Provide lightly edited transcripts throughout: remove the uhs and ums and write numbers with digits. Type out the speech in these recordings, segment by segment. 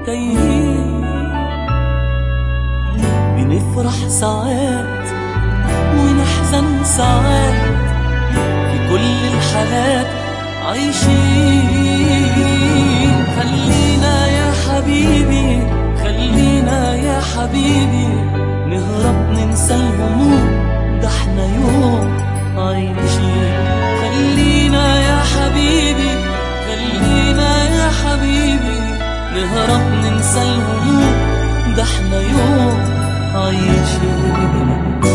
تايهين. بنفرح ساعات ونحزن ساعات، في كل الحالات عايشين. خلينا يا حبيبي، خلينا يا حبيبي نهرب ننسى الهموم، ده احنا يوم عايشين. خلينا يا حبيبي، خلينا يا حبيبي نهرب ننسى الهموم، ده احنا يوم عايشين.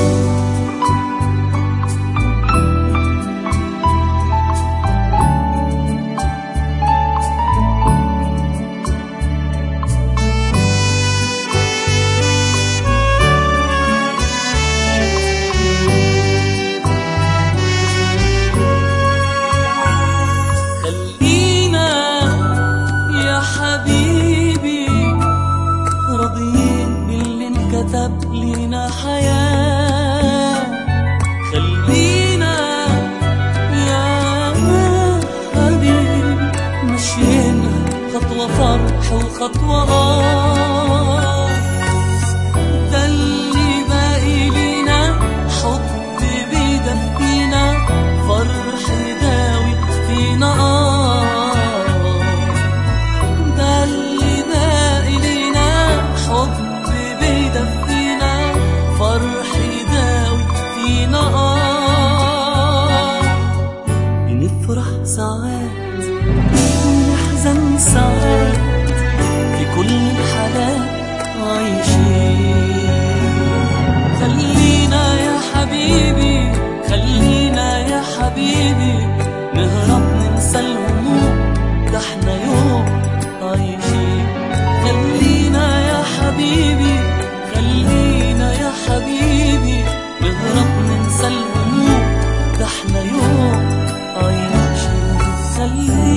كتب لينا حياة، خلينا يا حبيبي مشينا خطوة فرح وخطوة ده اللي باقي لينا، حب بيدفينا، فرح يداوي فينا ده اللي باقي لينا، حب بيدفينا، فرح يداوي فينا بنفرح ساعات ونحزن ساعات، في كل الحالات عايشين. خلينا يا حبيبي، خلينا يا حبيبي نهرب ننسى الهموم، ده احنا يوم عايشين. خلينا يا حبيبي، خلينا يا حبيبي نهرب ننسى الهموم، ده احنا يوم عايشين.